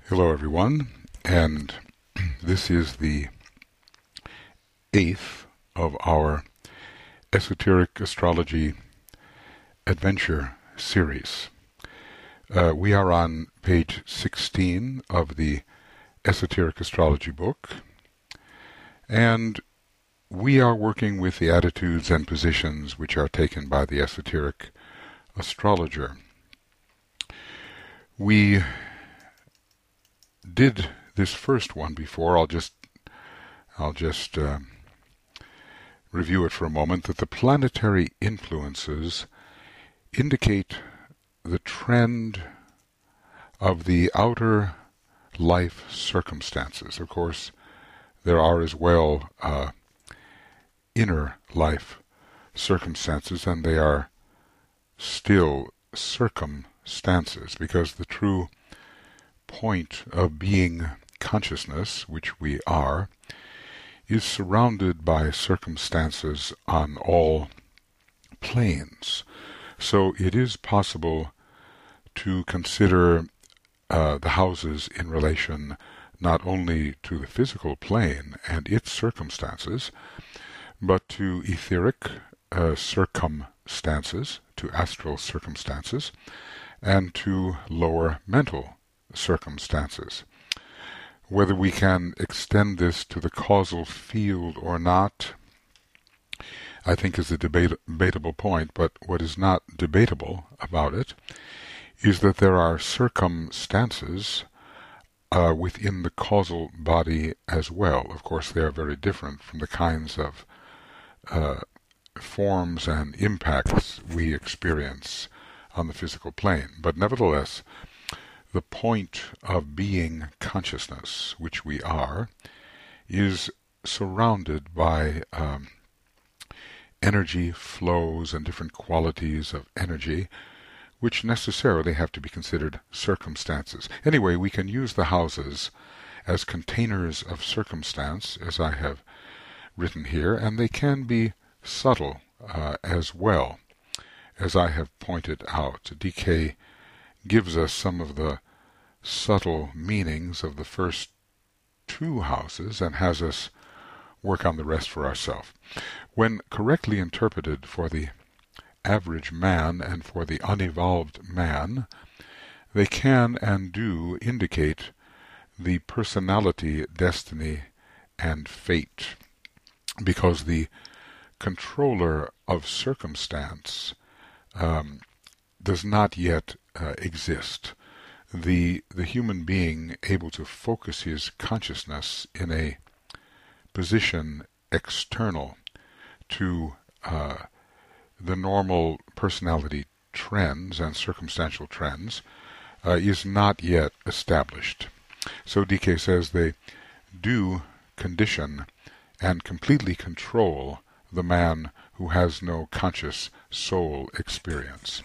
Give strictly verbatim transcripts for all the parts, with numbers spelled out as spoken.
Hello everyone, and this is the eighth of our Esoteric Astrology Adventure series. Uh, we are on page sixteen of the Esoteric Astrology book, and we are working with the attitudes and positions which are taken by the esoteric astrologer. We did this first one before. I'll just I'll just uh, review it for a moment. That the planetary influences indicate the trend of the outer life circumstances. Of course, there are as well uh, inner life circumstances, and they are still circumstances, because the true point of being consciousness, which we are, is surrounded by circumstances on all planes. So it is possible to consider uh, the houses in relation not only to the physical plane and its circumstances, but to etheric uh, circumstances, to astral circumstances, and to lower mental circumstances. Whether we can extend this to the causal field or not, I think is a debate, debatable point, but what is not debatable about it is that there are circumstances uh, within the causal body as well. Of course, they are very different from the kinds of uh, forms and impacts we experience on the physical plane, but nevertheless, the point of being consciousness, which we are, is surrounded by um, energy flows and different qualities of energy, which necessarily have to be considered circumstances. Anyway, we can use the houses as containers of circumstance, as I have written here, and they can be subtle uh, as well, as I have pointed out. D K gives us some of the subtle meanings of the first two houses and has us work on the rest for ourselves. When correctly interpreted for the average man and for the unevolved man, they can and do indicate the personality, destiny, and fate, because the controller of circumstance um, does not yet uh, exist. The, the human being able to focus his consciousness in a position external to uh, the normal personality trends and circumstantial trends uh, is not yet established. So D K says they do condition and completely control the man who has no conscious soul experience.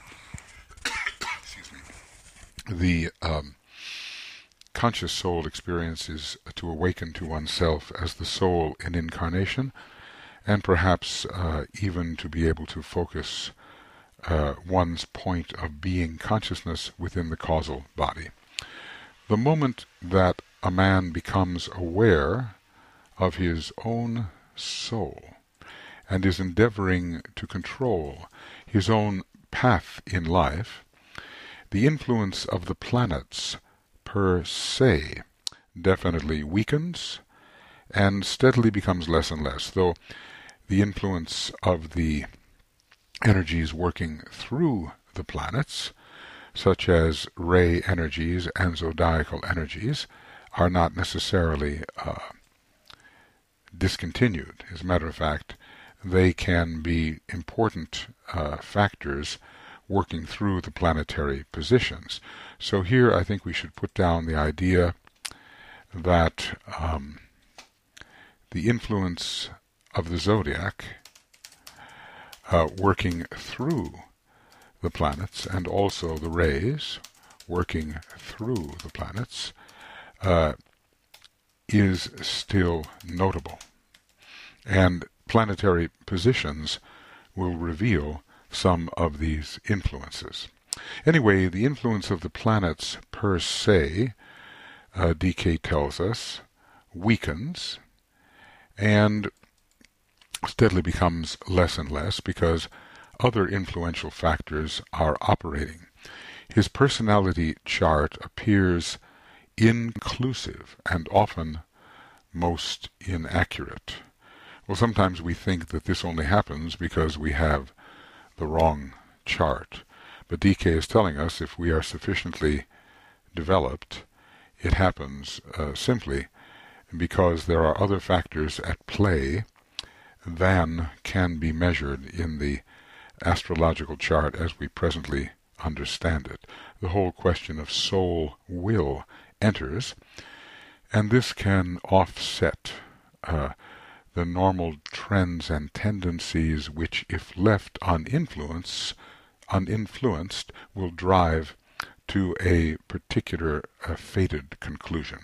The um, conscious soul experience is to awaken to oneself as the soul in incarnation, and perhaps uh, even to be able to focus uh, one's point of being consciousness within the causal body. The moment that a man becomes aware of his own soul and is endeavoring to control his own path in life, the influence of the planets per se definitely weakens and steadily becomes less and less, though the influence of the energies working through the planets, such as ray energies and zodiacal energies, are not necessarily uh, discontinued. As a matter of fact, they can be important uh, factors working through the planetary positions. So here I think we should put down the idea that um, the influence of the zodiac uh, working through the planets, and also the rays working through the planets, uh, is still notable. And planetary positions will reveal some of these influences. Anyway, the influence of the planets per se uh, D K tells us, weakens and steadily becomes less and less because other influential factors are operating. His personality chart appears inclusive and often most inaccurate. Well, sometimes we think that this only happens because we have the wrong chart. But D K is telling us if we are sufficiently developed, it happens uh, simply because there are other factors at play than can be measured in the astrological chart as we presently understand it. The whole question of soul will enters, and this can offset uh, the normal trends and tendencies which, if left uninfluenced, uninfluenced, will drive to a particular uh, fated conclusion.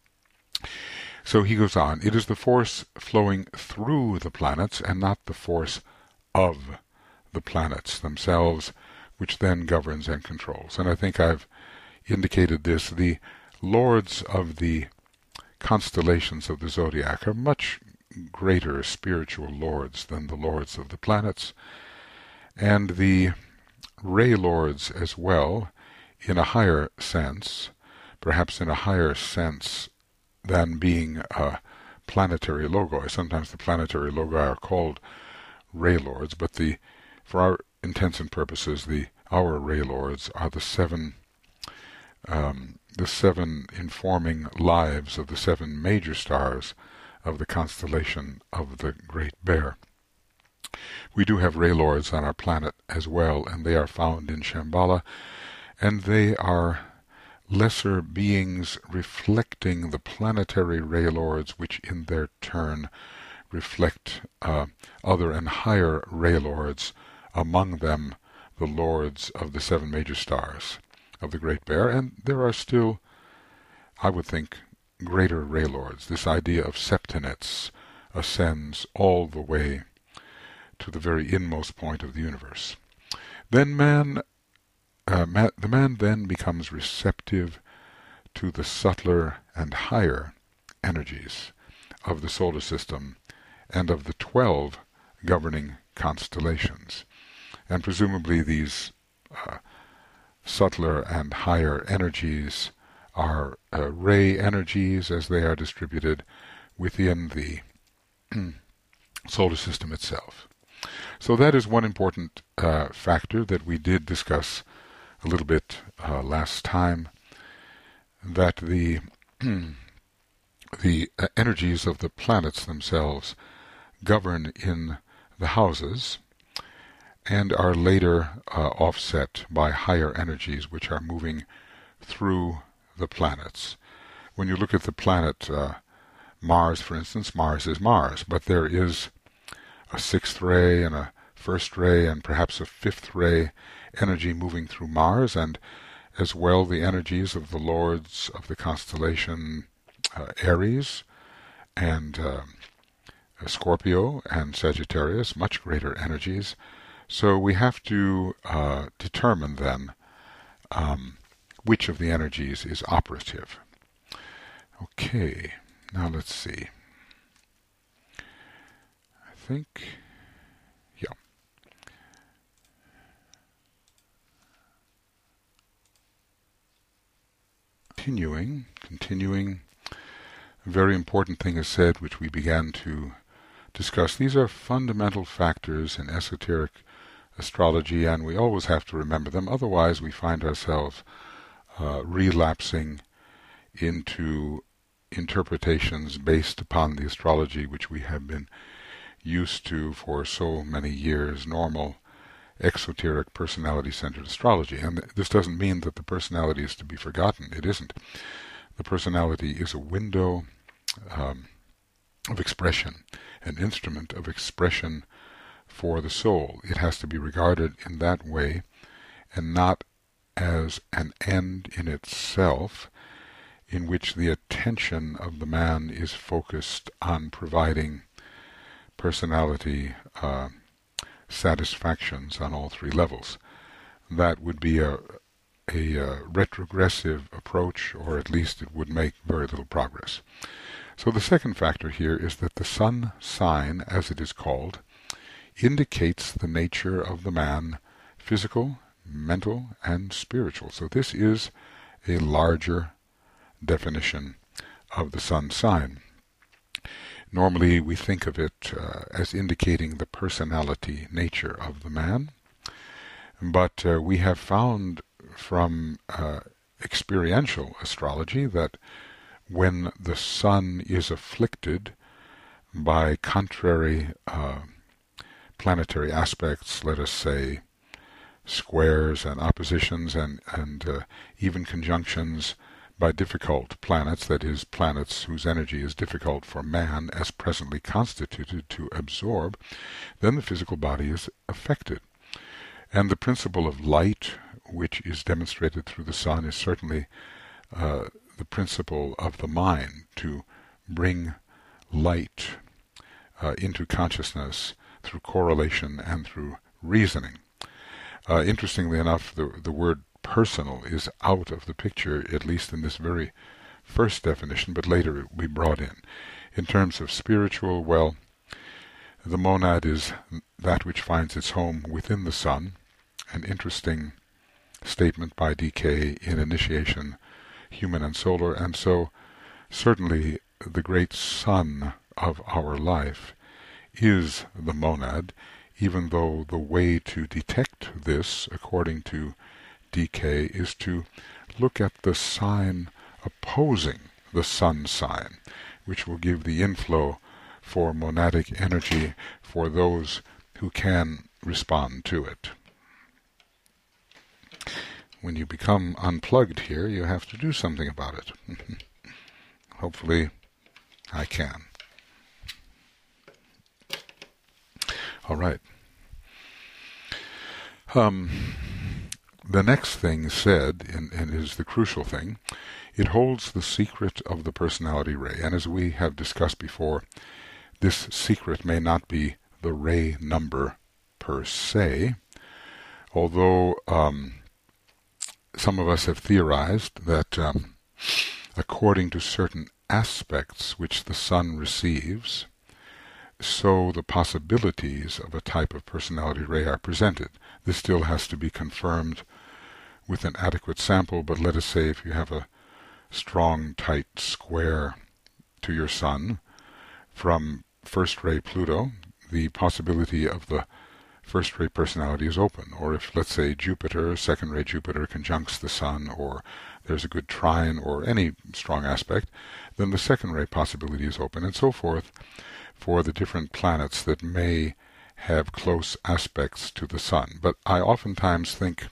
So he goes on, it is the force flowing through the planets and not the force of the planets themselves which then governs and controls. And I think I've indicated this. The lords of the constellations of the zodiac are much greater spiritual lords than the lords of the planets, and the ray lords as well, in a higher sense, perhaps in a higher sense than being a planetary logoi. Sometimes the planetary logoi are called ray lords, but the for our intents and purposes, the our ray lords are the seven um, the seven informing lives of the seven major stars of the constellation of the Great Bear. We do have ray lords on our planet as well, and they are found in Shambhala, and they are lesser beings reflecting the planetary ray lords, which in their turn reflect uh, other and higher ray lords, among them the lords of the seven major stars of the Great Bear. And there are still, I would think, greater ray lords. This idea of septinets ascends all the way to the very inmost point of the universe. Then man, uh, man the man then becomes receptive to the subtler and higher energies of the solar system and of the twelve governing constellations. And presumably these uh, subtler and higher energies are uh, ray energies as they are distributed within the solar system itself. So that is one important uh, factor that we did discuss a little bit uh, last time, that the the uh, energies of the planets themselves govern in the houses and are later uh, offset by higher energies which are moving through the planets. When you look at the planet uh, Mars, for instance, Mars is Mars, but there is a sixth ray and a first ray and perhaps a fifth ray energy moving through Mars, and as well the energies of the lords of the constellation uh, Aries and uh, Scorpio and Sagittarius, much greater energies. So we have to uh, determine then um, which of the energies is operative. Okay, now let's see. I think, yeah. Continuing, continuing, a very important thing is said which we began to discuss. These are fundamental factors in esoteric astrology, and we always have to remember them, otherwise we find ourselves uh, relapsing into interpretations based upon the astrology which we have been used to for so many years, normal exoteric personality-centered astrology. And this doesn't mean that the personality is to be forgotten. It isn't. The personality is a window um, of expression, an instrument of expression for the soul. It has to be regarded in that way and not as an end in itself, in which the attention of the man is focused on providing personality uh, satisfactions on all three levels. That would be a, a uh, retrogressive approach, or at least it would make very little progress. So the second factor here is that the sun sign, as it is called, indicates the nature of the man, physical, mental, and spiritual. So this is a larger definition of the sun sign. Normally we think of it uh, as indicating the personality nature of the man, but uh, we have found from uh, experiential astrology that when the sun is afflicted by contrary uh, planetary aspects, let us say squares and oppositions and, and uh, even conjunctions by difficult planets, that is, planets whose energy is difficult for man as presently constituted to absorb, then the physical body is affected. And the principle of light, which is demonstrated through the sun, is certainly uh, the principle of the mind, to bring light uh, into consciousness through correlation and through reasoning. Uh, interestingly enough, the, the word personal is out of the picture, at least in this very first definition, but later it will be brought in. In terms of spiritual, well, the monad is that which finds its home within the sun. An interesting statement by D K in Initiation, Human and Solar, and so certainly the great sun of our life is the monad, even though the way to detect this, according to D K, is to look at the sign opposing the sun sign, which will give the inflow for monadic energy for those who can respond to it. When you become unplugged here, you have to do something about it. Hopefully I can. All right. Um, the next thing said, and, and is the crucial thing, it holds the secret of the personality ray. And as we have discussed before, this secret may not be the ray number per se, although um, some of us have theorized that um, according to certain aspects which the sun receives, so the possibilities of a type of personality ray are presented. This still has to be confirmed with an adequate sample, but let us say if you have a strong, tight square to your sun from first ray Pluto, the possibility of the first ray personality is open. Or if, let's say, Jupiter, second ray Jupiter conjuncts the sun, or there's a good trine or any strong aspect, then the second ray possibility is open, and so forth, for the different planets that may have close aspects to the sun. But I oftentimes think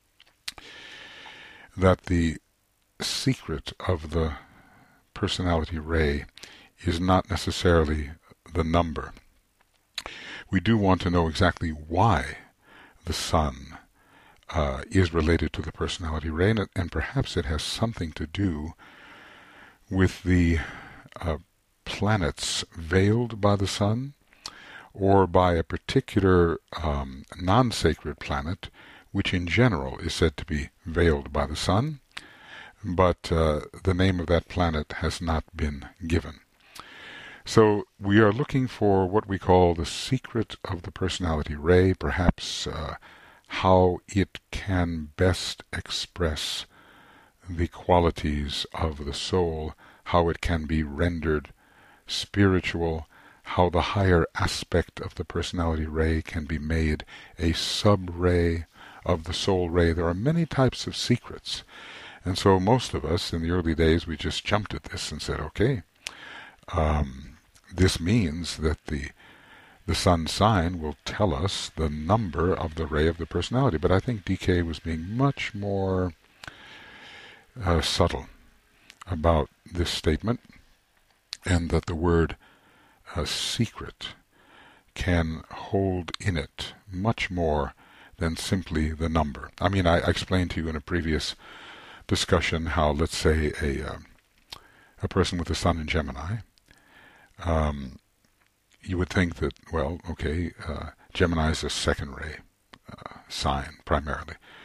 that the secret of the personality ray is not necessarily the number. We do want to know exactly why the sun uh, is related to the personality ray, and, and perhaps it has something to do with the uh, planets veiled by the sun, or by a particular um, non-sacred planet, which in general is said to be veiled by the sun, but uh, the name of that planet has not been given. So we are looking for what we call the secret of the personality ray, perhaps uh, how it can best express the qualities of the soul, how it can be rendered spiritual, how the higher aspect of the personality ray can be made a sub-ray of the soul ray. There are many types of secrets, and so most of us in the early days, we just jumped at this and said, okay, um, this means that the the sun sign will tell us the number of the ray of the personality. But I think D K was being much more uh, subtle about this statement, and that the word uh, secret can hold in it much more than simply the number. I mean, I, I explained to you in a previous discussion how, let's say, a uh, a person with the sun in Gemini, um, you would think that, well, okay, uh, Gemini is a second ray uh, sign primarily.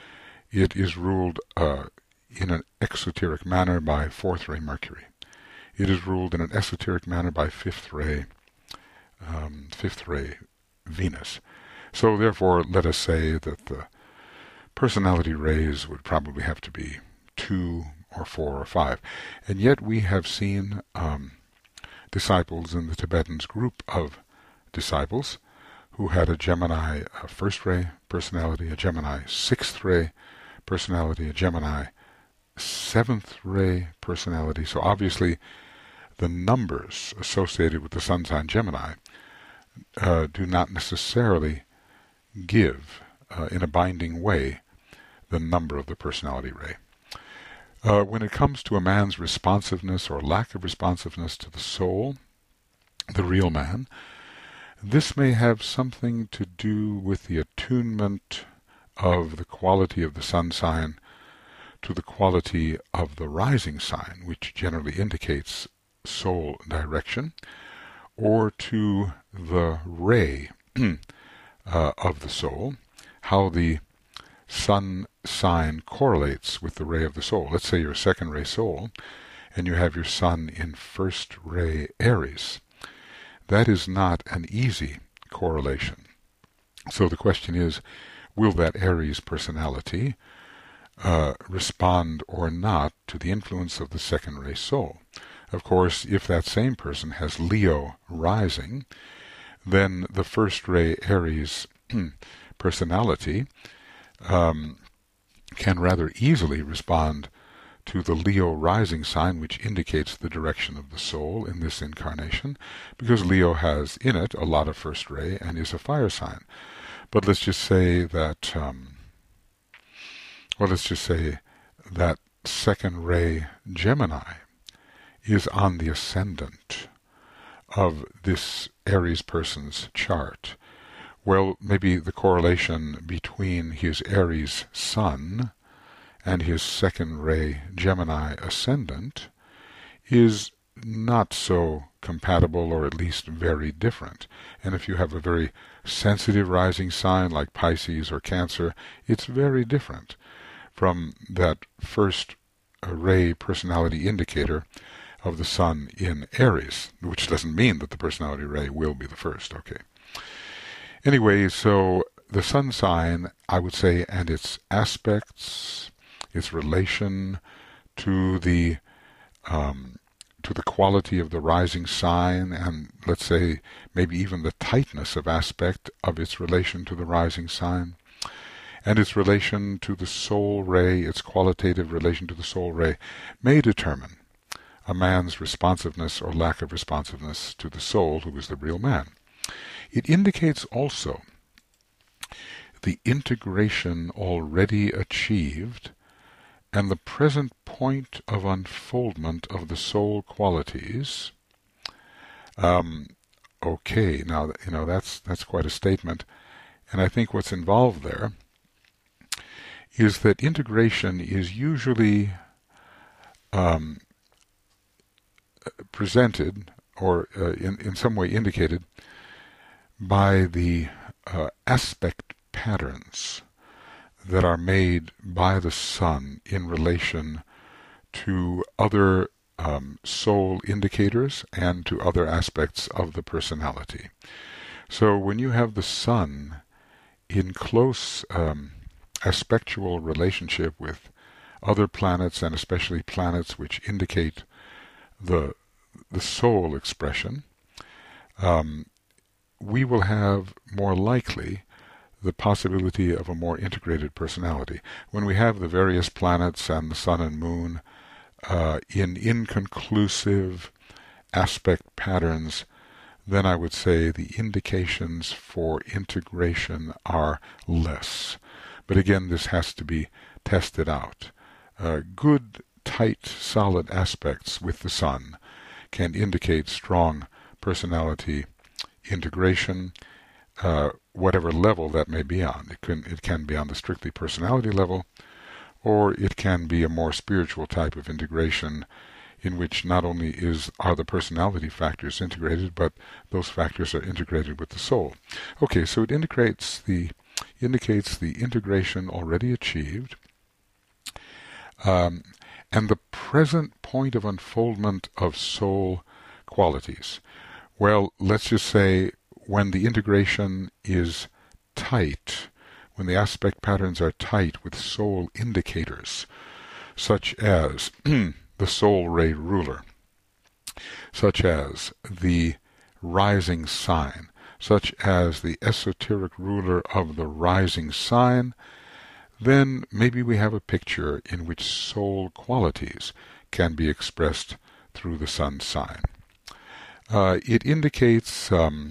it is ruled uh, in an exoteric manner by fourth ray Mercury. It is ruled in an esoteric manner by fifth ray, um, fifth ray Venus. So therefore, let us say that the personality rays would probably have to be two or four or five. And yet we have seen um, disciples in the Tibetans, group of disciples, who had a Gemini uh, first ray personality, a Gemini sixth ray personality, a Gemini seventh ray personality. So obviously the numbers associated with the sun sign Gemini uh, do not necessarily give uh, in a binding way the number of the personality ray. Uh, when it comes to a man's responsiveness or lack of responsiveness to the soul, the real man, this may have something to do with the attunement of the quality of the sun sign to the quality of the rising sign, which generally indicates soul direction, or to the ray uh, of the soul, how the sun sign correlates with the ray of the soul. Let's say you're a second ray soul, and you have your sun in first ray Aries. That is not an easy correlation. So the question is, will that Aries personality uh, respond or not to the influence of the second ray soul? Of course, if that same person has Leo rising, then the first ray Aries personality um, can rather easily respond to the Leo rising sign, which indicates the direction of the soul in this incarnation, because Leo has in it a lot of first ray and is a fire sign. But let's just say that, um, well, let's just say that second ray Gemini is on the ascendant of this Aries person's chart. Well, maybe the correlation between his Aries sun and his second ray Gemini ascendant is not so compatible, or at least very different. And if you have a very sensitive rising sign like Pisces or Cancer, it's very different from that first ray personality indicator of the sun in Aries, which doesn't mean that the personality ray will be the first. Okay. Anyway, so the sun sign, I would say, and its aspects, its relation to the um, to the quality of the rising sign, and let's say maybe even the tightness of aspect of its relation to the rising sign, and its relation to the soul ray, its qualitative relation to the soul ray, may determine a man's responsiveness or lack of responsiveness to the soul, who is the real man. It indicates also the integration already achieved and the present point of unfoldment of the soul qualities. Um, okay, now, you know, that's that's quite a statement, and I think what's involved there is that integration is usually um, presented or uh, in, in some way indicated by the uh, aspect patterns that are made by the sun in relation to other um, soul indicators and to other aspects of the personality. So when you have the sun in close um, aspectual relationship with other planets, and especially planets which indicate the the soul expression, um, we will have more likely the possibility of a more integrated personality. When we have the various planets and the sun and moon uh, in inconclusive aspect patterns, then I would say the indications for integration are less. But again, this has to be tested out. Uh, good, tight, solid aspects with the sun can indicate strong personality integration, uh, whatever level that may be on. It can, it can be on the strictly personality level, or it can be a more spiritual type of integration in which not only is are the personality factors integrated, but those factors are integrated with the soul. Okay, so it indicates the indicates the integration already achieved um, and the present point of unfoldment of soul qualities. Well, let's just say when the integration is tight, when the aspect patterns are tight with soul indicators, such as the soul ray ruler, such as the rising sign, such as the esoteric ruler of the rising sign, then maybe we have a picture in which soul qualities can be expressed through the sun sign. Uh, it indicates um,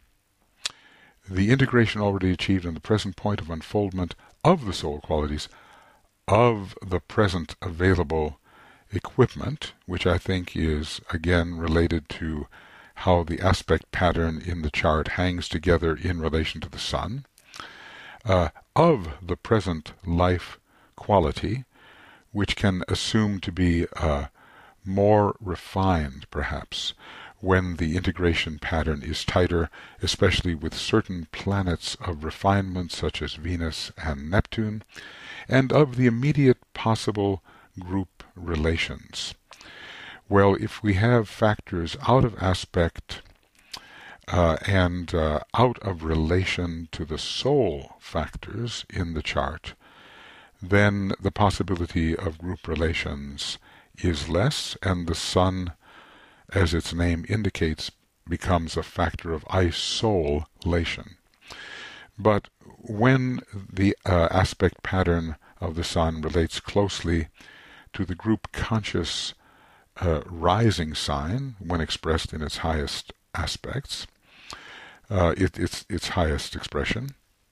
the integration already achieved in the present point of unfoldment of the soul qualities of the present available equipment, which I think is again related to how the aspect pattern in the chart hangs together in relation to the sun, uh, of the present life quality, which can assume to be uh, more refined, perhaps, when the integration pattern is tighter, especially with certain planets of refinement such as Venus and Neptune, and of the immediate possible group relations. Well, if we have factors out of aspect uh, and uh, out of relation to the soul factors in the chart, then the possibility of group relations is less, and the sun, as its name indicates, becomes a factor of isolation. But when the uh, aspect pattern of the sun relates closely to the group conscious uh, rising sign, when expressed in its highest aspects, uh, it, its its highest expression,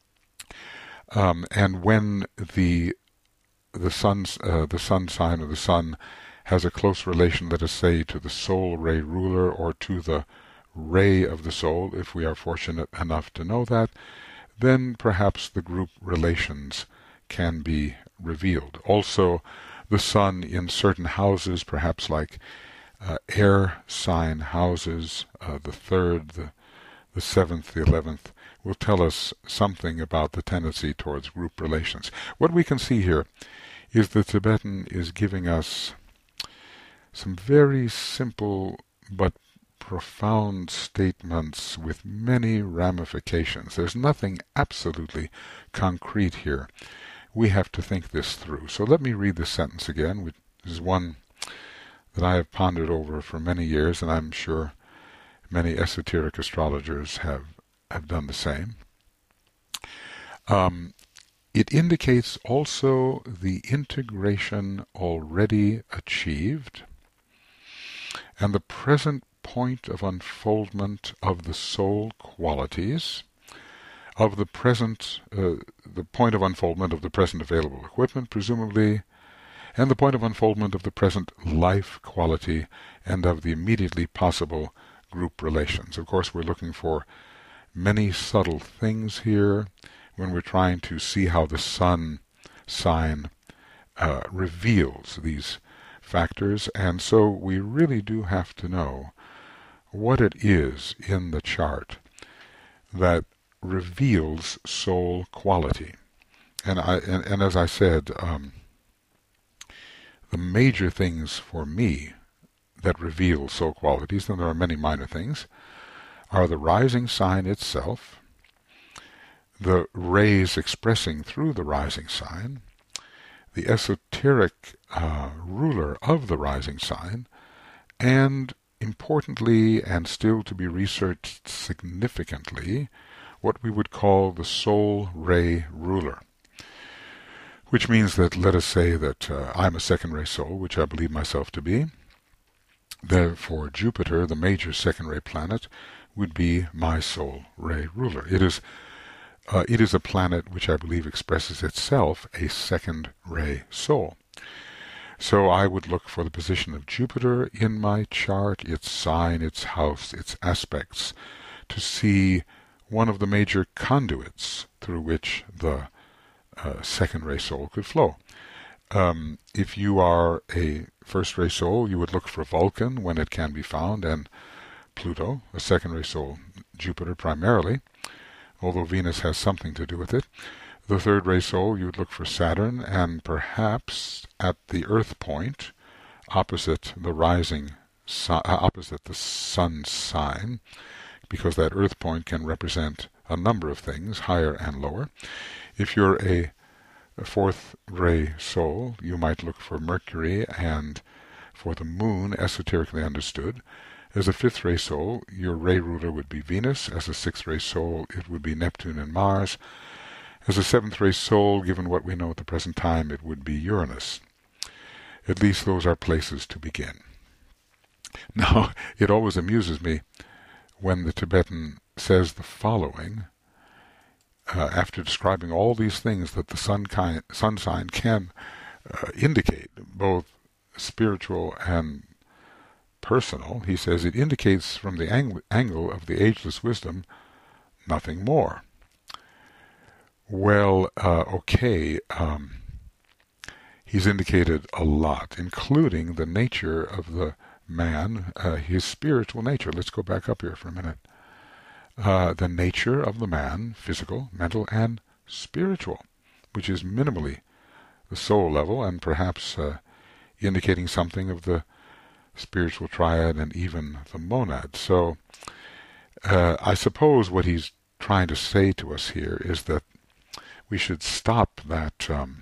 um, and when the the sun's uh, the sun sign of the sun has a close relation, let us say, to the soul ray ruler or to the ray of the soul, if we are fortunate enough to know that, then perhaps the group relations can be revealed. Also, the sun in certain houses, perhaps like uh, air sign houses, uh, the third, the, the seventh, the eleventh, will tell us something about the tendency towards group relations. What we can see here is the Tibetan is giving us some very simple but profound statements with many ramifications. There's nothing absolutely concrete here. We have to think this through. So let me read this sentence again, which is one that I have pondered over for many years, and I'm sure many esoteric astrologers have, have done the same. Um, it indicates also the integration already achieved and the present point of unfoldment of the soul qualities, of the present, uh, the point of unfoldment of the present available equipment, presumably, and the point of unfoldment of the present life quality and of the immediately possible group relations. Of course, we're looking for many subtle things here when we're trying to see how the sun sign uh, reveals these factors, and so we really do have to know what it is in the chart that reveals soul quality. And I and, and as I said, um, the major things for me that reveal soul qualities, and there are many minor things, are the rising sign itself, the rays expressing through the rising sign, the esoteric uh, ruler of the rising sign, and importantly, and still to be researched significantly, what we would call the soul ray ruler. Which means that, let us say that uh, I'm a second ray soul, which I believe myself to be. Therefore, Jupiter, the major second ray planet, would be my soul ray ruler. It is Uh, it is a planet which I believe expresses itself a second ray soul. So I would look for the position of Jupiter in my chart, its sign, its house, its aspects, to see one of the major conduits through which the uh, second ray soul could flow. Um, if you are a first ray soul, you would look for Vulcan when it can be found, and Pluto, a second ray soul, Jupiter primarily, although Venus has something to do with it. The third ray soul, you would look for Saturn, and perhaps at the Earth point, opposite the rising, uh, opposite the Sun sign, because that Earth point can represent a number of things, higher and lower. If you're a, a fourth ray soul, you might look for Mercury, and for the Moon, esoterically understood. As a fifth ray soul, your ray ruler would be Venus. As a sixth ray soul, it would be Neptune and Mars. As a seventh ray soul, given what we know at the present time, it would be Uranus. At least those are places to begin. Now, it always amuses me when the Tibetan says the following, uh, after describing all these things that the sun, kind, sun sign can uh, indicate, both spiritual and personal. He says it indicates from the ang angle of the ageless wisdom nothing more. Well, uh, okay, um, he's indicated a lot, including the nature of the man, uh, his spiritual nature. Let's go back up here for a minute. Uh, the nature of the man, physical, mental, and spiritual, which is minimally the soul level, and perhaps uh, indicating something of the spiritual triad and even the monad. So uh, I suppose what he's trying to say to us here is that we should stop that um,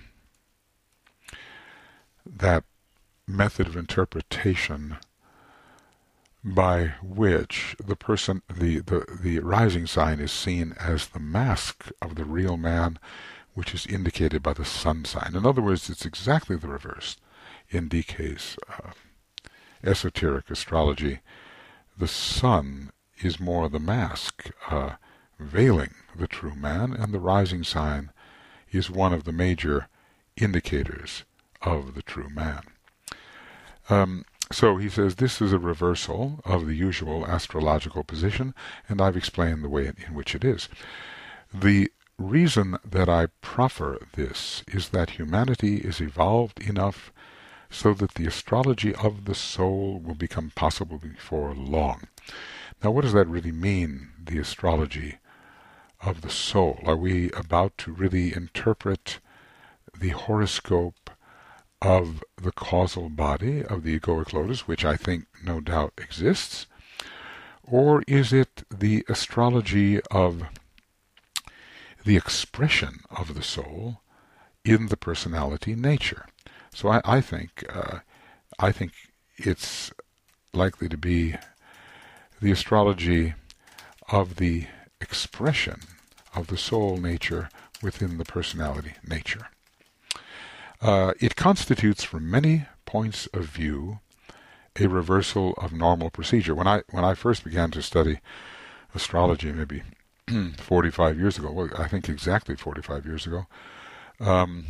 that method of interpretation by which the person, the, the, the rising sign is seen as the mask of the real man, which is indicated by the sun sign. In other words, it's exactly the reverse. In D K's uh, esoteric astrology, the sun is more the mask, uh, veiling the true man, and the rising sign is one of the major indicators of the true man. Um, so he says this is a reversal of the usual astrological position, and I've explained the way in, in which it is. The reason that I proffer this is that humanity is evolved enough so that the astrology of the soul will become possible before long. Now, what does that really mean, the astrology of the soul? Are we about to really interpret the horoscope of the causal body of the egoic lotus, which I think no doubt exists? Or is it the astrology of the expression of the soul in the personality nature? So I, I think uh, I think it's likely to be the astrology of the expression of the soul nature within the personality nature. Uh, it constitutes, from many points of view, a reversal of normal procedure. When I when I first began to study astrology, maybe forty-five years ago, well, I think exactly forty-five years ago, um,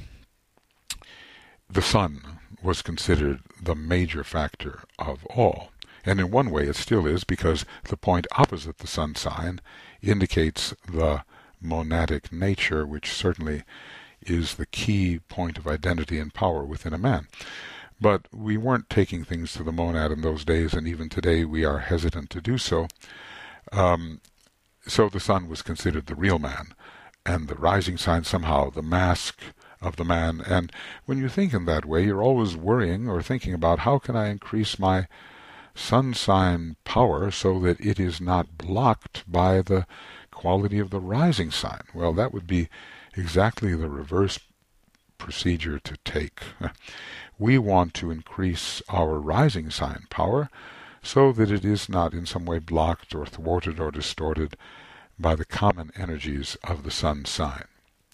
the sun was considered the major factor of all. And in one way it still is, because the point opposite the sun sign indicates the monadic nature, which certainly is the key point of identity and power within a man. But we weren't taking things to the monad in those days, and even today we are hesitant to do so. Um, so the sun was considered the real man, and the rising sign somehow the mask of the man. And when you think in that way, you're always worrying or thinking about, how can I increase my sun sign power so that it is not blocked by the quality of the rising sign? Well, that would be exactly the reverse procedure to take. We want to increase our rising sign power so that it is not in some way blocked or thwarted or distorted by the common energies of the sun sign.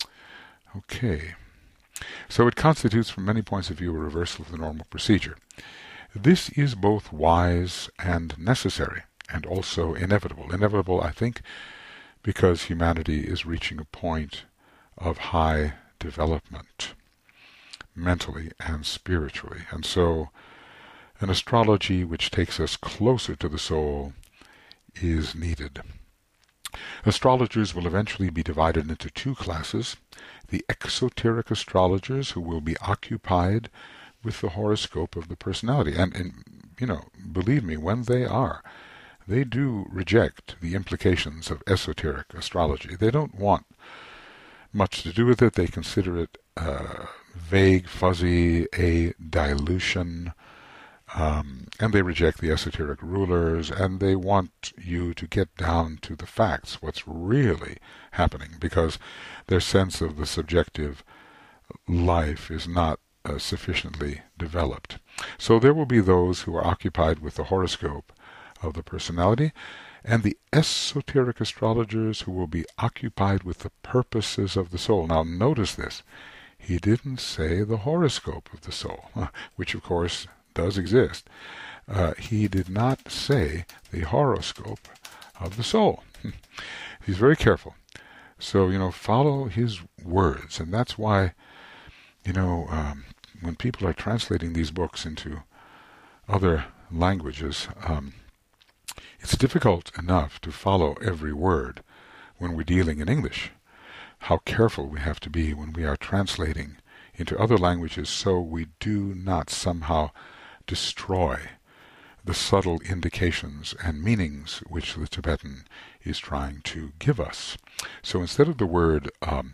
Okay. So it constitutes, from many points of view, a reversal of the normal procedure. This is both wise and necessary, and also inevitable. Inevitable, I think, because humanity is reaching a point of high development, mentally and spiritually. And so an astrology which takes us closer to the soul is needed. Astrologers will eventually be divided into two classes: the exoteric astrologers, who will be occupied with the horoscope of the personality. And, and, you know, believe me, when they are, they do reject the implications of esoteric astrology. They don't want much to do with it. They consider it uh, vague, fuzzy, a dilution, um, and they reject the esoteric rulers, and they want you to get down to the facts, what's really happening, because their sense of the subjective life is not uh, sufficiently developed. So there will be those who are occupied with the horoscope of the personality, and the esoteric astrologers who will be occupied with the purposes of the soul. Now notice this. He didn't say the horoscope of the soul, which of course does exist. Uh, he did not say the horoscope of the soul. He's very careful. So, you know, follow his words. And that's why, you know, um, when people are translating these books into other languages, um, it's difficult enough to follow every word when we're dealing in English. How careful we have to be when we are translating into other languages so we do not somehow destroy the subtle indications and meanings which the Tibetan is trying to give us. So instead of the word um,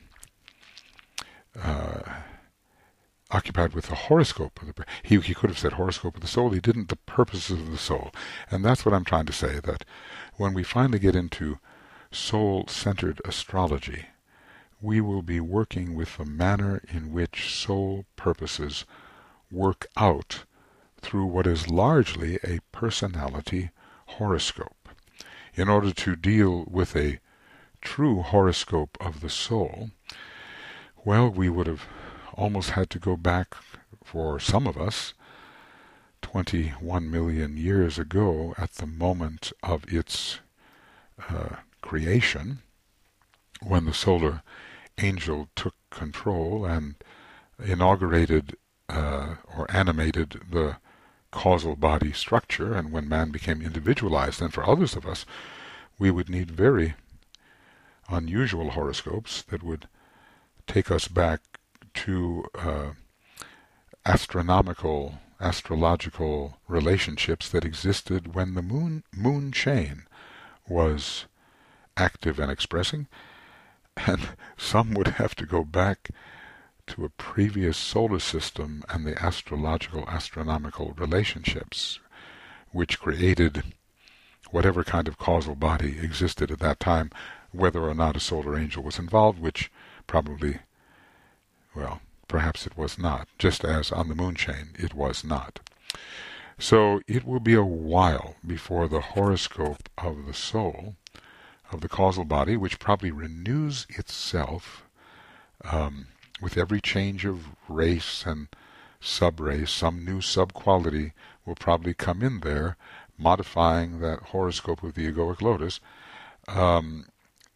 uh, occupied with the horoscope of the he he could have said horoscope of the soul. He didn't. The purposes of the soul, and that's what I'm trying to say. That when we finally get into soul-centered astrology, we will be working with the manner in which soul purposes work out through what is largely a personality horoscope. In order to deal with a true horoscope of the soul, well, we would have almost had to go back, for some of us, twenty-one million years ago at the moment of its uh, creation, when the solar angel took control and inaugurated uh, or animated the causal body structure, and when man became individualized. And for others of us, we would need very unusual horoscopes that would take us back to uh, astronomical, astrological relationships that existed when the moon moon chain was active and expressing, and some would have to go back to a previous solar system and the astrological, astronomical relationships which created whatever kind of causal body existed at that time, whether or not a solar angel was involved, which probably, well, perhaps it was not, just as on the moon chain it was not. So it will be a while before the horoscope of the soul, of the causal body, which probably renews itself um, with every change of race and sub-race, some new sub-quality will probably come in there, modifying that horoscope of the egoic lotus. Um,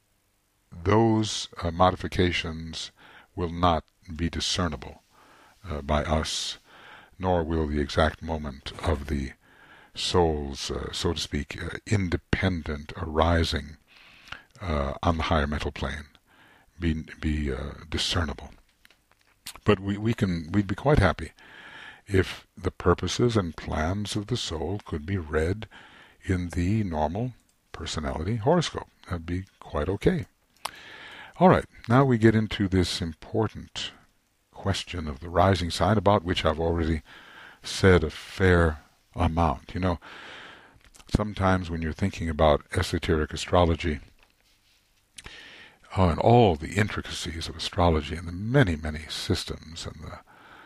those uh, modifications will not be discernible uh, by us, nor will the exact moment of the soul's, uh, so to speak, uh, independent arising uh, on the higher mental plane be be uh, discernible. But we, we can we'd be quite happy if the purposes and plans of the soul could be read in the normal personality horoscope. That'd be quite okay. All right, now we get into this important question of the rising sign, about which I've already said a fair amount. You know, sometimes when you're thinking about esoteric astrology, oh, and all the intricacies of astrology and the many, many systems and the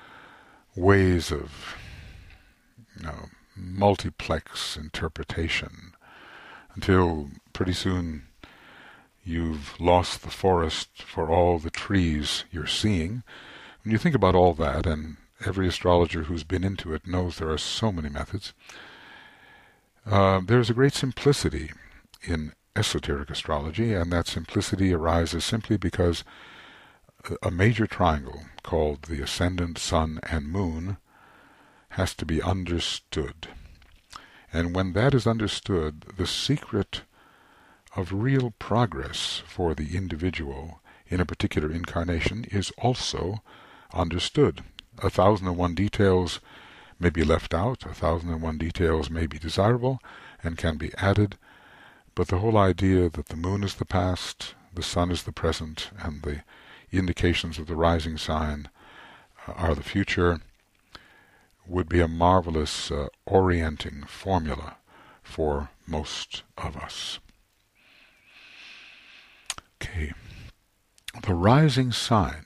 ways of, you know, multiplex interpretation, until pretty soon you've lost the forest for all the trees you're seeing. When you think about all that, and every astrologer who's been into it knows there are so many methods, uh, there's a great simplicity in esoteric astrology, and that simplicity arises simply because a major triangle called the ascendant, sun, and moon has to be understood. And when that is understood, the secret of real progress for the individual in a particular incarnation is also understood. A thousand and one details may be left out, a thousand and one details may be desirable and can be added, but the whole idea that the moon is the past, the sun is the present, and the indications of the rising sign uh, are the future would be a marvelous uh, orienting formula for most of us. Okay. The rising sign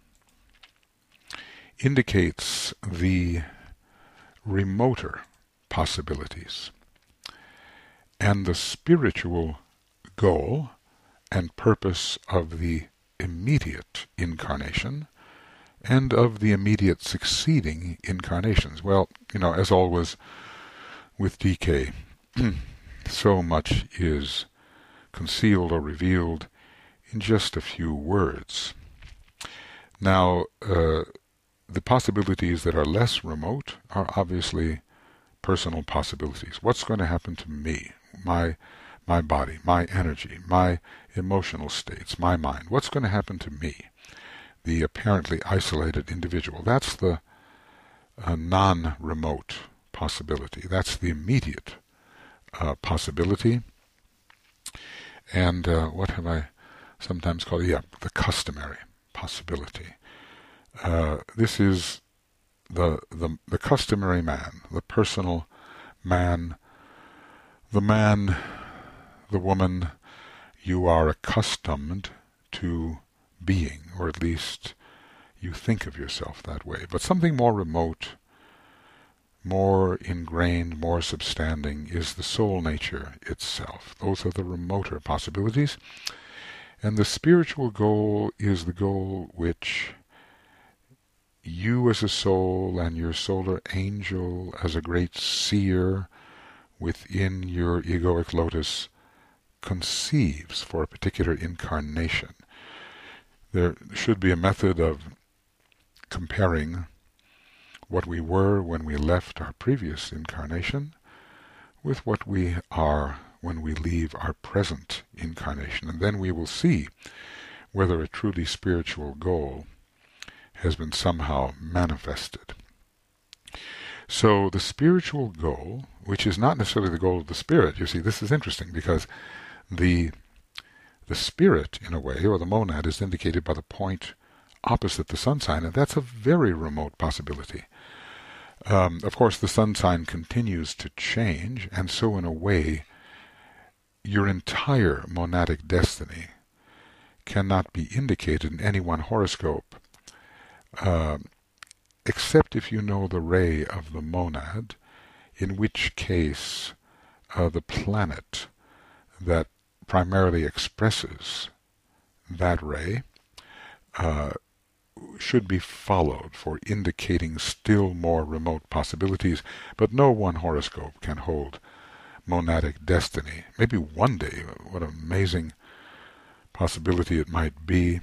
indicates the remoter possibilities and the spiritual goal and purpose of the immediate incarnation and of the immediate succeeding incarnations. Well, you know, as always with D K, so much is concealed or revealed in just a few words. Now, uh, the possibilities that are less remote are obviously personal possibilities. What's going to happen to me, my my body, my energy, my emotional states, my mind? What's going to happen to me, the apparently isolated individual? That's the uh, non-remote possibility. That's the immediate uh, possibility. And uh, what have I sometimes called? Yeah, the customary possibility. Uh, this is the, the the customary man, the personal man, the man, the woman you are accustomed to being, or at least you think of yourself that way. But something more remote, more ingrained, more substanding is the soul nature itself. Those are the remoter possibilities. And the spiritual goal is the goal which you as a soul and your solar angel as a great seer within your egoic lotus conceives for a particular incarnation. There should be a method of comparing what we were when we left our previous incarnation with what we are when we leave our present incarnation, and then we will see whether a truly spiritual goal has been somehow manifested. So the spiritual goal, which is not necessarily the goal of the spirit, you see, this is interesting because the the spirit, in a way, or the monad, is indicated by the point opposite the sun sign, and that's a very remote possibility. Um, of course, the sun sign continues to change, and so in a way, your entire monadic destiny cannot be indicated in any one horoscope, uh, except if you know the ray of the monad, in which case uh, the planet that primarily expresses that ray uh, should be followed for indicating still more remote possibilities, but no one horoscope can hold monadic destiny. Maybe one day, what an amazing possibility it might be,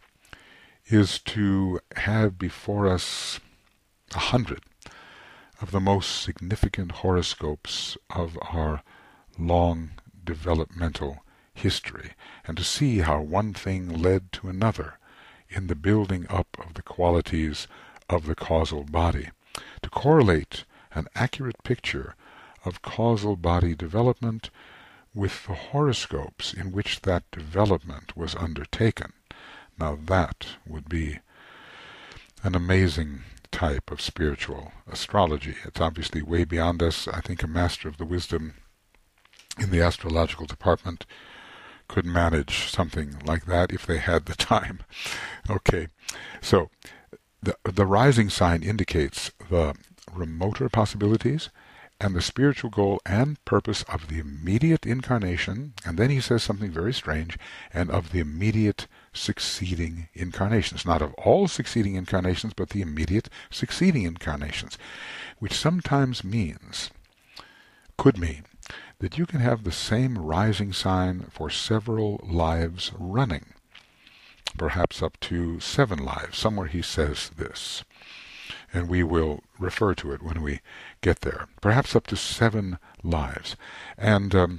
is to have before us a hundred of the most significant horoscopes of our long developmental history, and to see how one thing led to another in the building up of the qualities of the causal body, to correlate an accurate picture of causal body development with the horoscopes in which that development was undertaken. Now that would be an amazing type of spiritual astrology. It's obviously way beyond us. I think a master of the wisdom in the astrological department could manage something like that if they had the time. Okay, so the the rising sign indicates the remoter possibilities and the spiritual goal and purpose of the immediate incarnation, and then he says something very strange, and of the immediate succeeding incarnations. Not of all succeeding incarnations, but the immediate succeeding incarnations, which sometimes means, could mean, that you can have the same rising sign for several lives running, perhaps up to seven lives. Somewhere he says this, and we will refer to it when we get there. Perhaps up to seven lives. And, um,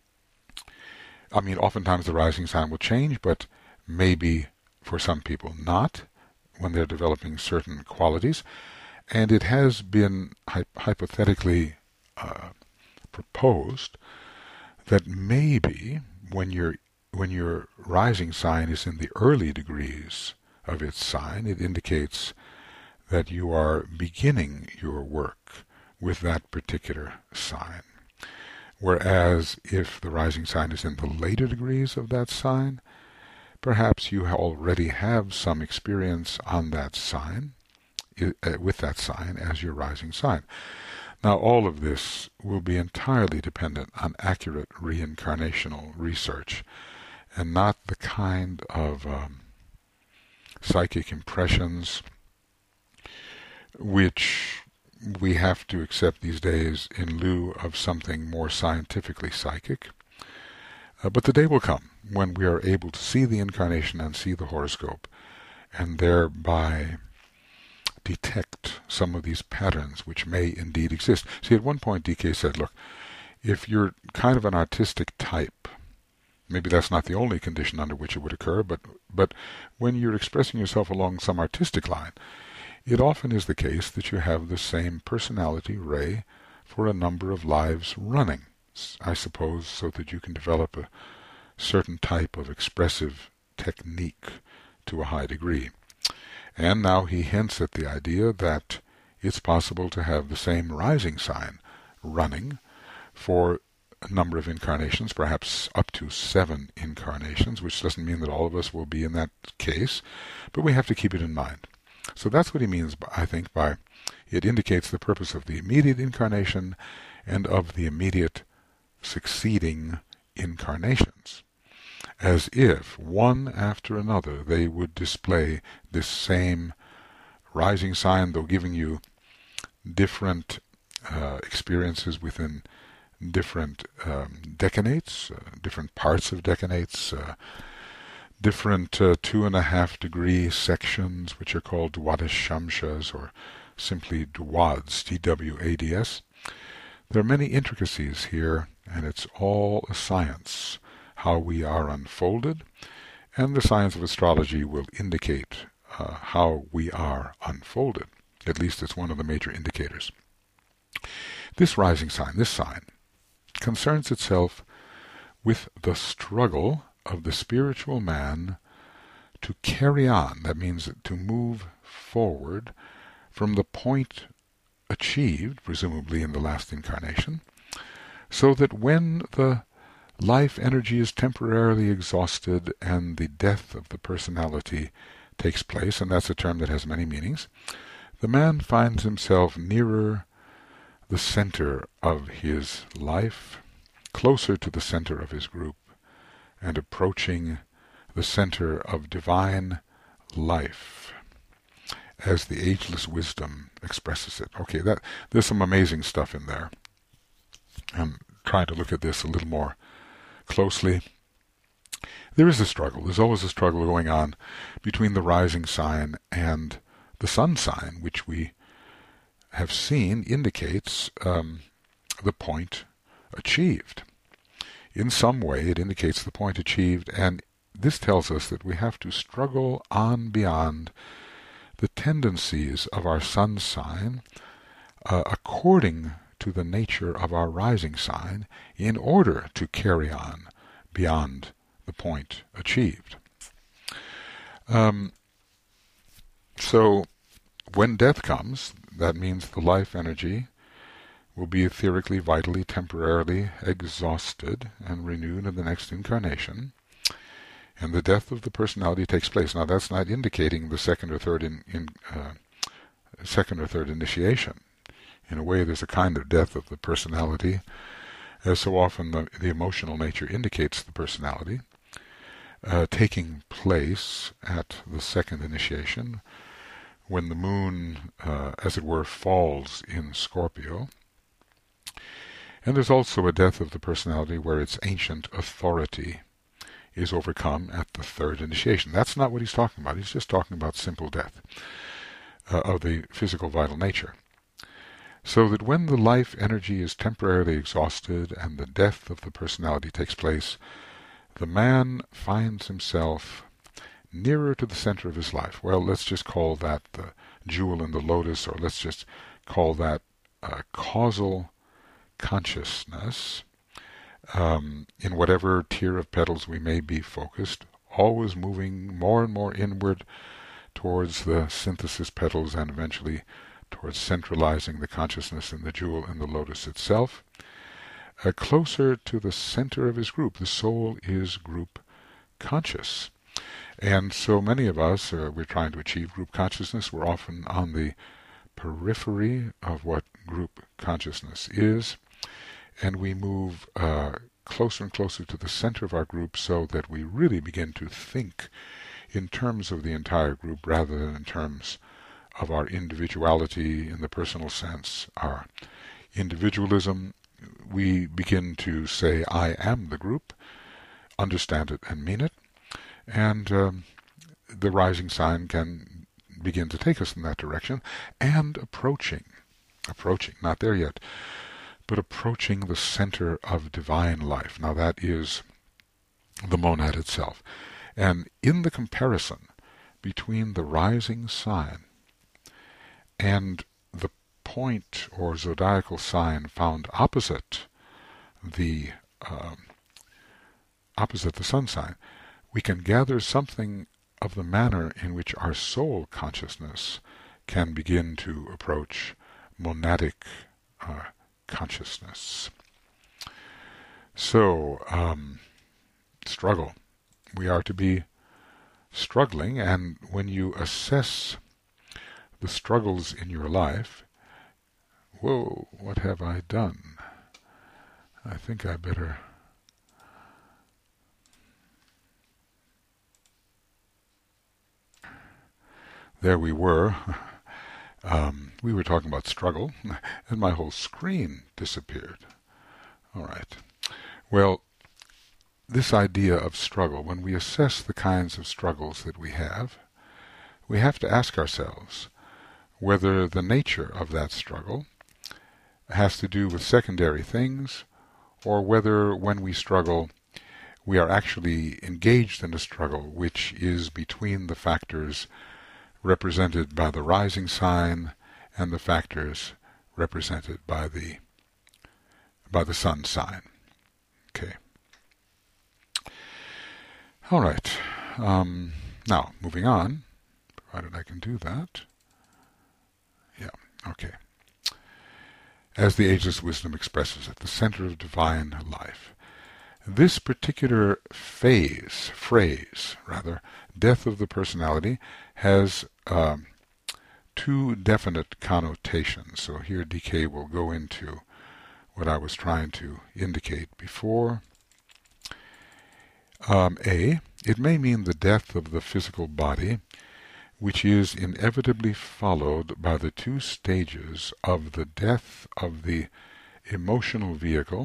I mean, oftentimes the rising sign will change, but maybe for some people not, when they're developing certain qualities. And it has been hy- hypothetically uh, proposed that maybe when your when your rising sign is in the early degrees of its sign. It indicates that you are beginning your work with that particular sign. Whereas if the rising sign is in the later degrees of that sign, perhaps you already have some experience on that sign, with that sign as your rising sign. Now, all of this will be entirely dependent on accurate reincarnational research, and not the kind of um, psychic impressions which we have to accept these days in lieu of something more scientifically psychic. Uh, but the day will come when we are able to see the incarnation and see the horoscope, and thereby detect some of these patterns which may indeed exist. See, at one point D K said, look, if you're kind of an artistic type, maybe that's not the only condition under which it would occur, but, but when you're expressing yourself along some artistic line, it often is the case that you have the same personality ray for a number of lives running, I suppose, so that you can develop a certain type of expressive technique to a high degree. And now he hints at the idea that it's possible to have the same rising sign running for a number of incarnations, perhaps up to seven incarnations, which doesn't mean that all of us will be in that case, but we have to keep it in mind. So that's what he means, I think, by it indicates the purpose of the immediate incarnation and of the immediate succeeding incarnations, as if one after another they would display this same rising sign, though giving you different uh, experiences within different um, decanates, uh, different parts of decanates, uh, different uh, two and a half degree sections, which are called Dwadashamshas, or simply Dwads, D W A D S. There are many intricacies here, and it's all a science, how we are unfolded, and the science of astrology will indicate uh, how we are unfolded. At least it's one of the major indicators. This rising sign, this sign, concerns itself with the struggle of the spiritual man to carry on, that means to move forward from the point achieved, presumably in the last incarnation, so that when the life energy is temporarily exhausted and the death of the personality takes place, and that's a term that has many meanings, the man finds himself nearer the center of his life, closer to the center of his group, and approaching the center of divine life, as the ageless wisdom expresses it. Okay, that there's some amazing stuff in there. I'm trying to look at this a little more closely. There is a struggle. There's always a struggle going on between the rising sign and the sun sign, which we have seen indicates um, the point achieved. In some way it indicates the point achieved, and this tells us that we have to struggle on beyond the tendencies of our sun sign uh, according to the nature of our rising sign in order to carry on beyond the point achieved. Um, so when death comes, that means the life energy will be etherically, vitally, temporarily exhausted and renewed in the next incarnation, and the death of the personality takes place. Now, that's not indicating the second or third in, in uh, second or third initiation. In a way, there's a kind of death of the personality, as so often the, the emotional nature indicates the personality, uh, taking place at the second initiation, when the moon, uh, as it were, falls in Scorpio. And there's also a death of the personality where its ancient authority is overcome at the third initiation. That's not what he's talking about. He's just talking about simple death uh, of the physical vital nature. So that when the life energy is temporarily exhausted and the death of the personality takes place, the man finds himself nearer to the center of his life. Well, let's just call that the jewel in the lotus, or let's just call that uh, causal consciousness, um, in whatever tier of petals we may be focused, always moving more and more inward towards the synthesis petals and eventually towards centralizing the consciousness in the jewel in the lotus itself. Uh, closer to the center of his group. The soul is group conscious. And so many of us, uh, we're trying to achieve group consciousness. We're often on the periphery of what group consciousness is, and we move uh, closer and closer to the center of our group so that we really begin to think in terms of the entire group rather than in terms of our individuality in the personal sense, our individualism. We begin to say, I am the group, understand it and mean it, and um, the rising sign can begin to take us in that direction, and approaching, approaching, not there yet, but approaching the center of divine life. Now that is the monad itself. And in the comparison between the rising sign and the point or zodiacal sign found opposite the uh, opposite the sun sign, we can gather something of the manner in which our soul consciousness can begin to approach monadic uh, consciousness. So, um, struggle. We are to be struggling, and when you assess the struggles in your life, whoa, what have I done? I think I better... There we were. Um, we were talking about struggle, and my whole screen disappeared. All right. Well, this idea of struggle, when we assess the kinds of struggles that we have, we have to ask ourselves whether the nature of that struggle has to do with secondary things, or whether when we struggle, we are actually engaged in a struggle which is between the factors represented by the rising sign and the factors represented by the by the sun sign. Okay. All right. Um, now, moving on, provided I can do that. Yeah, okay. As the ageless wisdom expresses at the center of divine life. This particular phase, phrase, rather, death of the personality, has um, two definite connotations. So here D K will go into what I was trying to indicate before. Um, A, it may mean the death of the physical body, which is inevitably followed by the two stages of the death of the emotional vehicle,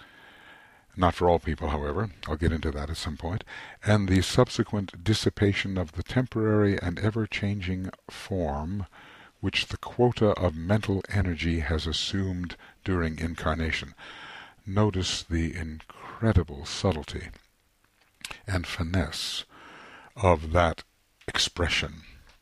not for all people, however, I'll get into that at some point, and the subsequent dissipation of the temporary and ever-changing form which the quota of mental energy has assumed during incarnation. Notice the incredible subtlety and finesse of that expression.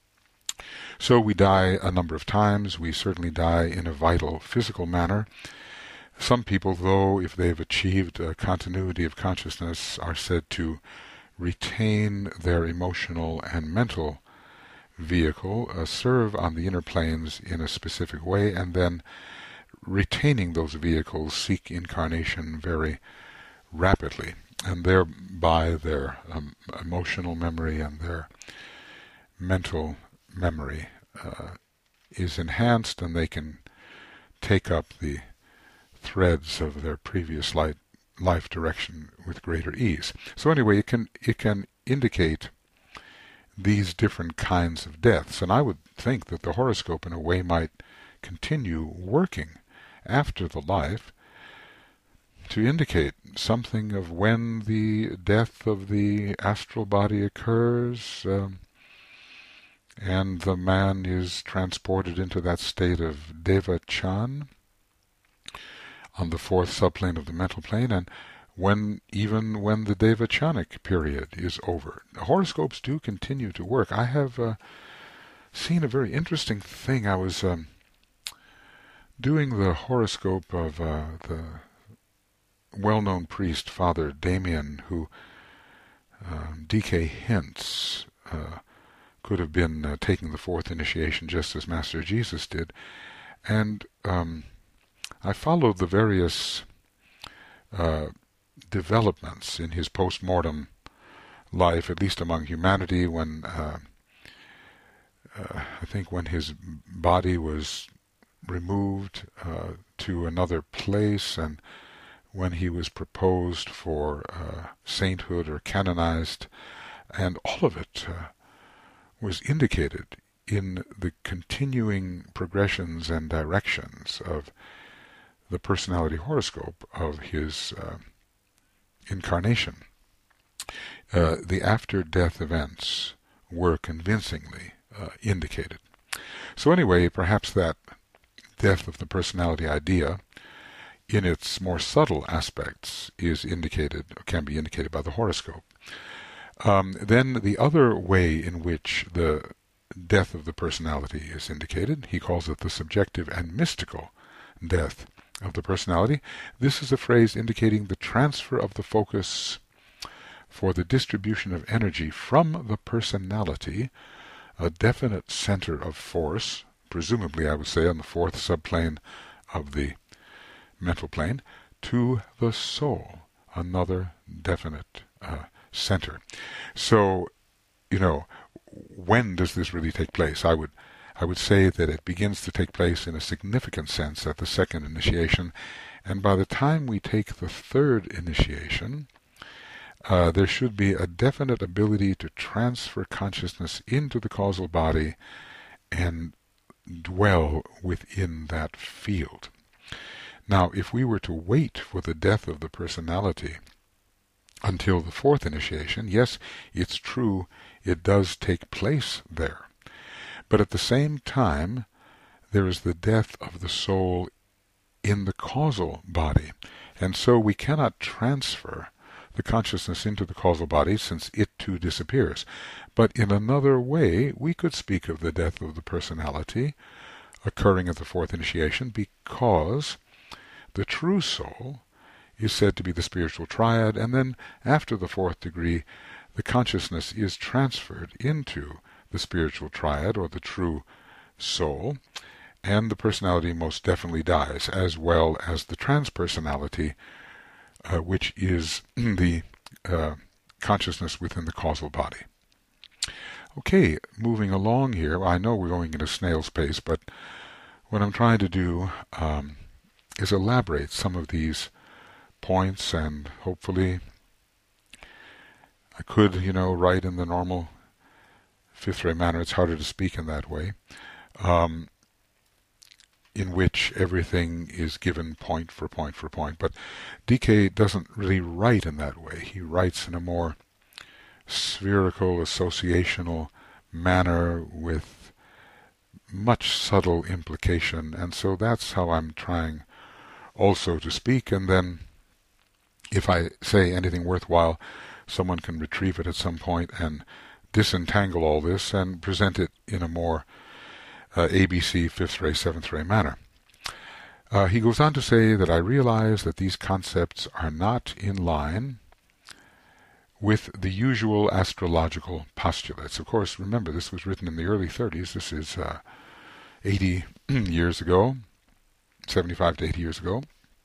So we die a number of times. We certainly die in a vital physical manner. Some people, though, if they've achieved a continuity of consciousness, are said to retain their emotional and mental vehicle, uh, serve on the inner planes in a specific way, and then, retaining those vehicles, seek incarnation very rapidly, and thereby their um, emotional memory and their mental memory uh, is enhanced, and they can take up the threads of their previous life, life direction with greater ease. So anyway, it can it can indicate these different kinds of deaths, and I would think that the horoscope in a way might continue working after the life to indicate something of when the death of the astral body occurs, um, and the man is transported into that state of Deva Chan on the fourth subplane of the mental plane, and when even when the Devachanic period is over. Horoscopes do continue to work. I have uh, seen a very interesting thing. I was um, doing the horoscope of uh, the well-known priest, Father Damien, who uh, D K Hintz uh, could have been uh, taking the fourth initiation just as Master Jesus did. And um, I followed the various uh, developments in his post-mortem life, at least among humanity, when uh, uh, I think when his body was removed uh, to another place, and when he was proposed for uh, sainthood or canonized, and all of it uh, was indicated in the continuing progressions and directions of the personality horoscope of his uh, incarnation. Uh, the after-death events were convincingly uh, indicated. So anyway, perhaps that death of the personality idea in its more subtle aspects is indicated, or can be indicated by the horoscope. Um, then the other way in which the death of the personality is indicated, he calls it the subjective and mystical death of the personality. This is a phrase indicating the transfer of the focus for the distribution of energy from the personality, a definite center of force, presumably I would say on the fourth subplane of the mental plane, to the soul, another definite uh, center. So, you know, when does this really take place? I would I would say that it begins to take place in a significant sense at the second initiation, and by the time we take the third initiation, uh, there should be a definite ability to transfer consciousness into the causal body and dwell within that field. Now, if we were to wait for the death of the personality until the fourth initiation, yes, it's true, it does take place there. But at the same time, there is the death of the soul in the causal body, and so we cannot transfer the consciousness into the causal body, since it too disappears. But in another way, we could speak of the death of the personality occurring at the fourth initiation, because the true soul is said to be the spiritual triad, and then after the fourth degree, the consciousness is transferred into the spiritual triad, or the true soul, and the personality most definitely dies, as well as the transpersonality, uh, which is the uh, consciousness within the causal body. Okay, moving along here, I know we're going at a snail's pace, but what I'm trying to do um, is elaborate some of these points, and hopefully I could, you know, write in the normal fifth ray manner. It's harder to speak in that way, um, in which everything is given point for point for point. But D K doesn't really write in that way. He writes in a more spherical, associational manner with much subtle implication, and so that's how I'm trying also to speak. And then if I say anything worthwhile, someone can retrieve it at some point and disentangle all this and present it in a more uh, A B C, fifth ray, seventh ray manner. Uh, he goes on to say that I realize that these concepts are not in line with the usual astrological postulates. Of course, remember, this was written in the early thirties. This is uh, eighty years ago, seventy-five to eighty years ago.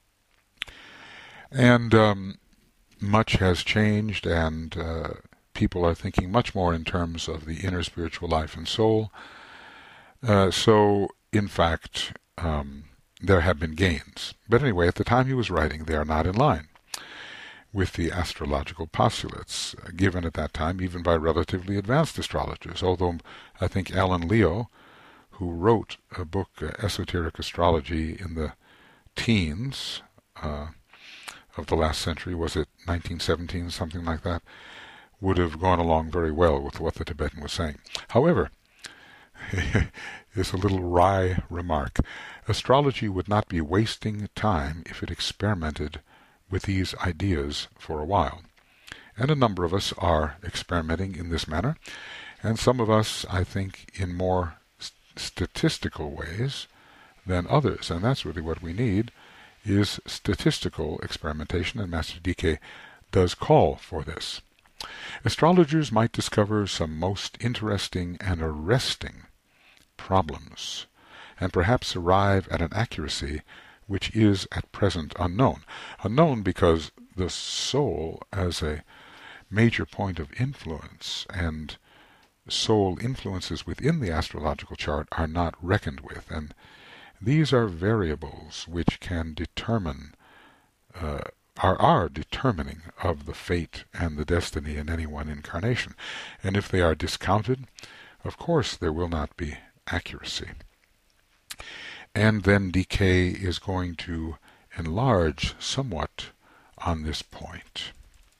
And um, much has changed, and uh, people are thinking much more in terms of the inner spiritual life and soul. Uh, so, in fact, um, there have been gains. But anyway, at the time he was writing, they are not in line with the astrological postulates uh, given at that time, even by relatively advanced astrologers. Although I think Alan Leo, who wrote a book, uh, Esoteric Astrology, in the teens uh, of the last century, was it nineteen seventeen, something like that, would have gone along very well with what the Tibetan was saying. However, it's a little wry remark. Astrology would not be wasting time if it experimented with these ideas for a while. And a number of us are experimenting in this manner, and some of us, I think, in more st- statistical ways than others. And that's really what we need, is statistical experimentation, and Master D K does call for this. Astrologers might discover some most interesting and arresting problems, and perhaps arrive at an accuracy which is at present unknown. Unknown because the soul as a major point of influence and soul influences within the astrological chart are not reckoned with, and these are variables which can determine, uh, are, are determining of the fate and the destiny in any one incarnation. And if they are discounted, of course there will not be accuracy. And then D K is going to enlarge somewhat on this point.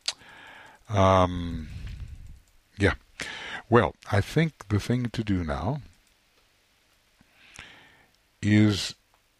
Um, yeah. Well, I think the thing to do now is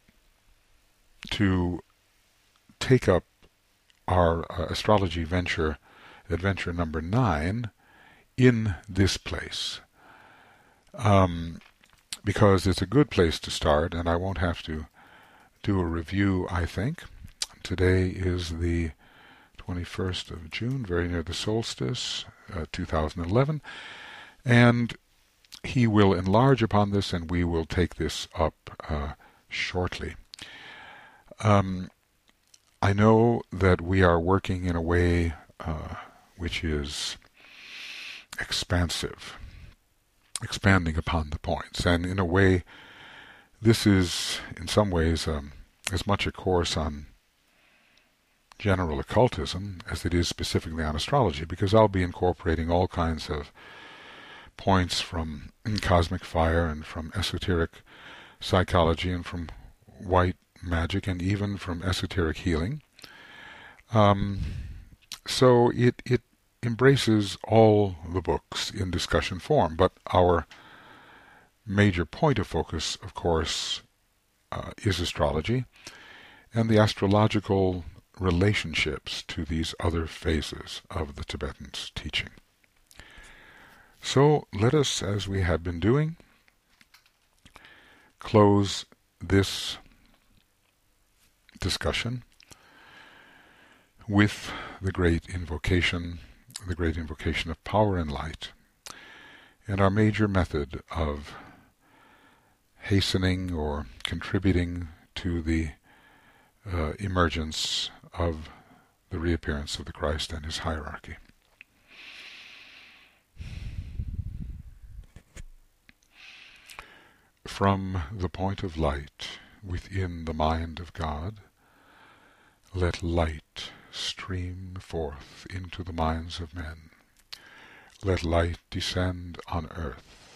to take up our uh, astrology venture, adventure number nine, in this place. Um, because it's a good place to start, and I won't have to do a review, I think. Today is the twenty-first of June, very near the solstice, uh, two thousand eleven, and he will enlarge upon this, and we will take this up uh, shortly. Um, I know that we are working in a way uh, which is expansive, expanding upon the points, and in a way this is in some ways um, as much a course on general occultism as it is specifically on astrology, because I'll be incorporating all kinds of points from cosmic fire and from esoteric psychology and from white magic and even from esoteric healing. Um, so it, it embraces all the books in discussion form, but our major point of focus, of course, uh, is astrology and the astrological relationships to these other phases of the Tibetan teaching. So let us, as we have been doing, close this discussion with the great invocation, the great invocation of power and light, and our major method of hastening or contributing to the uh, emergence of the reappearance of the Christ and his hierarchy. From the point of light within the mind of God, let light stream forth into the minds of men. Let light descend on earth.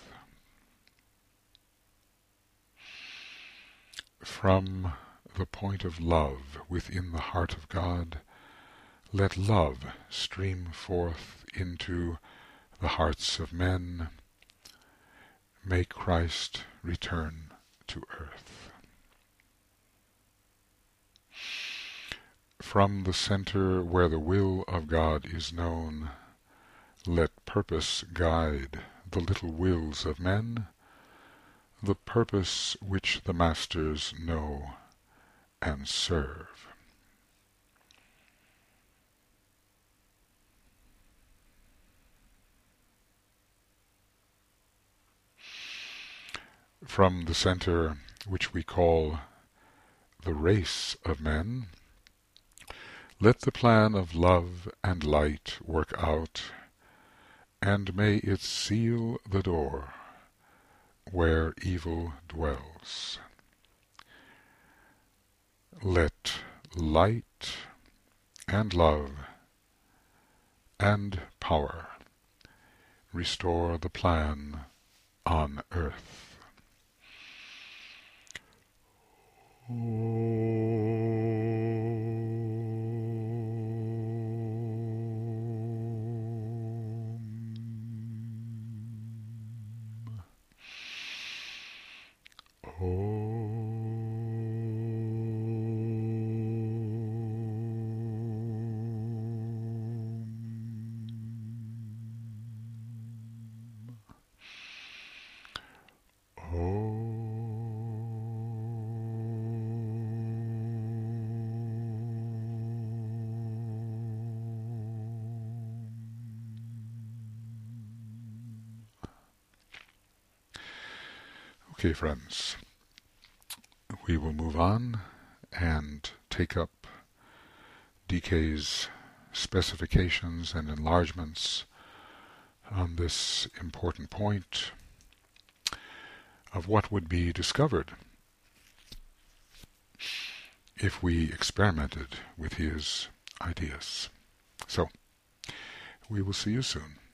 From the point of love within the heart of God, let love stream forth into the hearts of men. May Christ return to earth. From the center where the will of God is known, let purpose guide the little wills of men, the purpose which the masters know and serve. From the center which we call the race of men, let the plan of love and light work out, and may it seal the door where evil dwells. Let light and love and power restore the plan on earth. Okay, friends, we will move on and take up D K's specifications and enlargements on this important point of what would be discovered if we experimented with his ideas. So, we will see you soon.